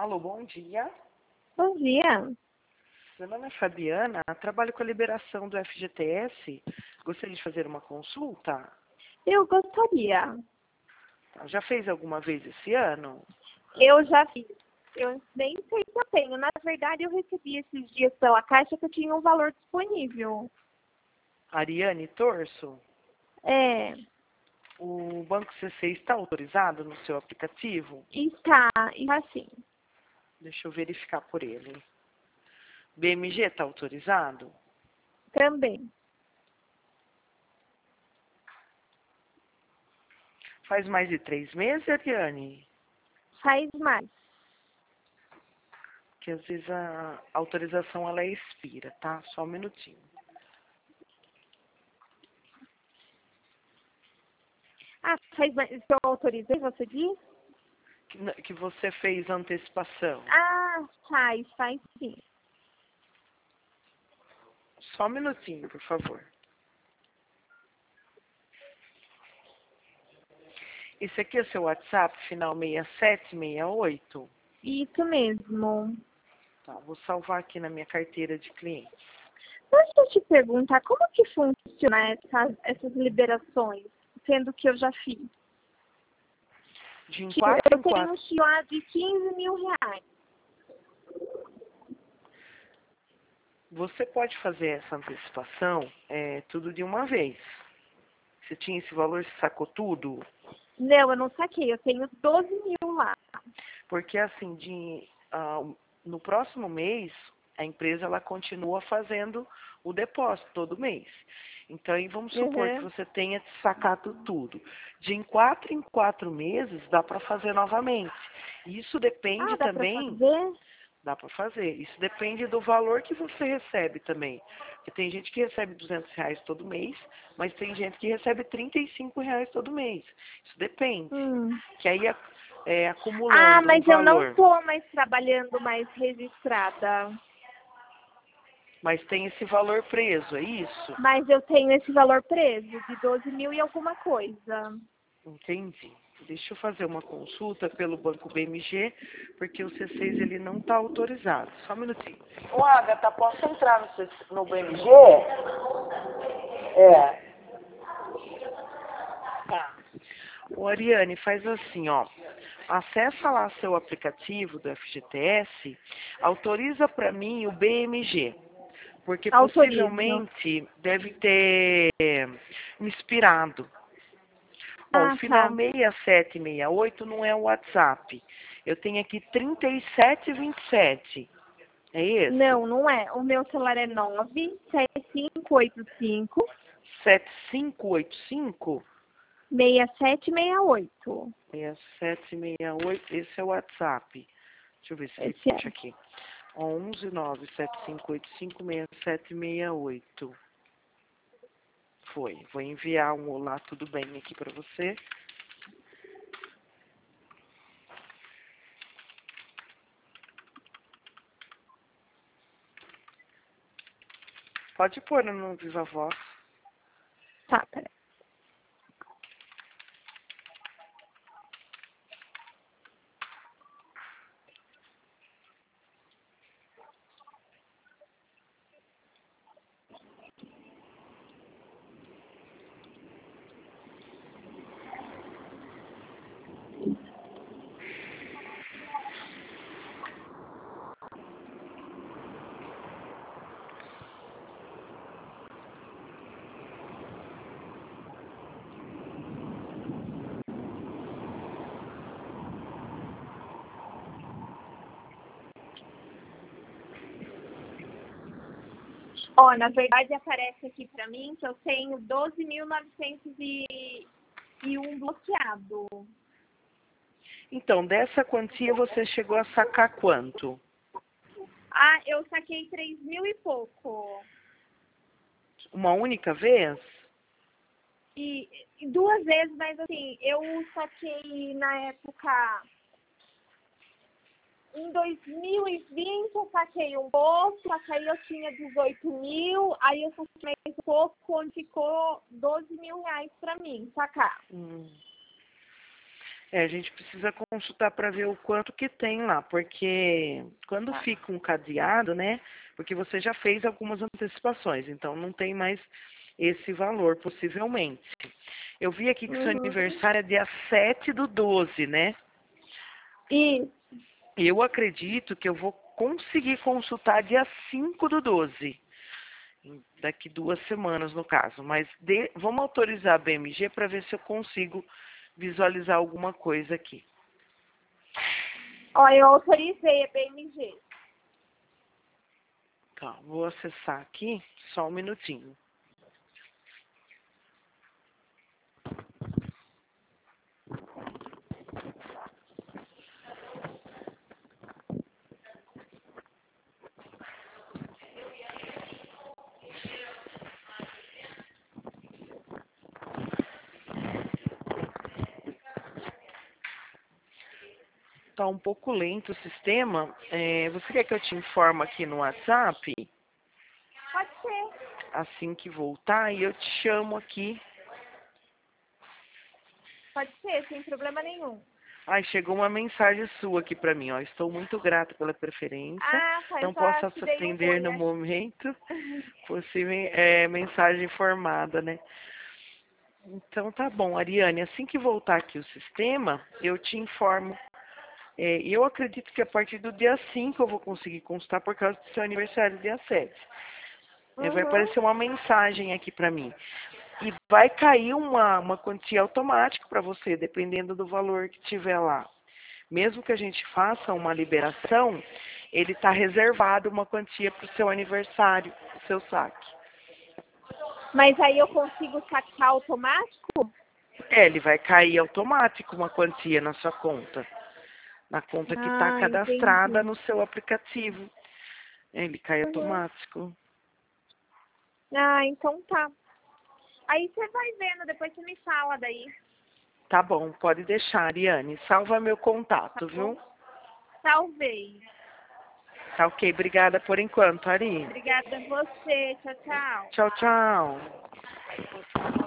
Alô, bom dia. Bom dia. Meu nome é Fabiana, trabalho com a liberação do FGTS. Gostaria de fazer uma consulta? Eu gostaria. Já fez alguma vez esse ano? Eu já fiz. Eu nem sei se eu tenho. Na verdade, eu recebi esses dias pela Caixa que eu tinha um valor disponível. Ariane Torso, É, o Banco CC está autorizado no seu aplicativo? está assim. Deixa eu verificar por ele. BMG está autorizado? Também. Faz mais de 3 meses, Ariane? Faz mais. Que às vezes a autorização ela expira, tá? Só um minutinho. Ah, faz mais. Se eu autorizei, você diz? Que você fez antecipação. Ah, faz sim. Só um minutinho, por favor. Esse aqui é o seu WhatsApp, final 6768? Isso mesmo. Tá, vou salvar aqui na minha carteira de clientes. Deixa eu te perguntar, como que funciona essas liberações, sendo que eu já fiz? De em Tipo, 4 eu em tenho um 4. chiá de 15 mil reais. Você pode fazer essa antecipação tudo de uma vez. Você tinha esse valor, você sacou tudo? Não, eu não saquei. Eu tenho 12 mil lá. Porque assim, no próximo mês, a empresa ela continua fazendo o depósito todo mês. Então, aí vamos supor que Uhum. você tenha sacado tudo. De em 4 meses, dá para fazer novamente. Isso depende Ah, dá pra também. fazer? Dá para fazer. Isso depende do valor que você recebe também. Porque tem gente que recebe R$ 200 todo mês, mas tem gente que recebe R$ 35 todo mês. Isso depende. Que aí Ah, acumulando um mas eu não valor. tô mais trabalhando mais registrada. Mas tem esse valor preso, é isso? Mas eu tenho esse valor preso, de 12 mil e alguma coisa. Entendi. Deixa eu fazer uma consulta pelo Banco BMG, porque o C6 ele não está autorizado. Só um minutinho. Ô, Agatha, posso entrar no BMG? É. Tá. Ô, Ariane, faz assim, ó. Acessa lá seu aplicativo do FGTS, autoriza para mim o BMG, porque Autorizo. possivelmente deve ter me expirado. Ó, o Ah, final tá. 6768 não é o WhatsApp. Eu tenho aqui 3727. É esse? Não, não é. O meu celular é 97585 7585 6768. 6768. Esse é o WhatsApp. Deixa eu ver se Esse é. repete aqui. 11 97585 6768. Foi. Vou enviar um olá, tudo bem aqui para você. Pode pôr no Viva Voz. Tá, peraí. Ó, na verdade aparece aqui pra mim que eu tenho 12.901 bloqueado. Então, dessa quantia você chegou a sacar quanto? Ah, eu saquei 3 mil e pouco. Uma única vez? E duas vezes, mas assim, eu saquei na época, em 2020 eu saquei um pouco, só que aí eu tinha 18 mil, aí eu saquei mais um pouco, onde ficou 12 mil reais pra mim sacar. A gente precisa consultar para ver o quanto que tem lá, porque quando fica um cadeado, né? Porque você já fez algumas antecipações, então não tem mais esse valor, possivelmente. Eu vi aqui que seu aniversário é dia 7/12, né? Isso. Eu acredito que eu vou conseguir consultar dia 5/12. Daqui 2 semanas, no caso. Mas vamos autorizar a BMG para ver se eu consigo visualizar alguma coisa aqui. Ó, eu autorizei a BMG. Tá, vou acessar aqui, só um minutinho. Tá um pouco lento o sistema. Você quer que eu te informe aqui no WhatsApp? Pode ser. Assim que voltar, e eu te chamo aqui. Pode ser, sem problema nenhum. Ai, chegou uma mensagem sua aqui para mim, ó. Estou muito grata pela preferência. Ah, tá, Não eu só posso te dei um atender oi, no acho. momento. Possível mensagem informada, né? Então tá bom, Ariane. Assim que voltar aqui o sistema, eu te informo. E eu acredito que a partir do dia 5 eu vou conseguir consultar por causa do seu aniversário, dia 7. Vai aparecer uma mensagem aqui para mim. E vai cair uma quantia automática para você, dependendo do valor que tiver lá. Mesmo que a gente faça uma liberação, ele está reservado uma quantia para o seu aniversário, o seu saque. Mas aí eu consigo sacar automático? Ele vai cair automático uma quantia na sua conta. Na conta que está cadastrada Entendi. no seu aplicativo. Ele cai automático. Ah, então tá. Aí você vai vendo, depois você me fala daí. Tá bom, pode deixar, Ariane. Salva meu contato, Tá bom? viu? Talvez. Tá ok, obrigada por enquanto, Ari. Obrigada a você. Tchau, tchau. Tchau, tchau.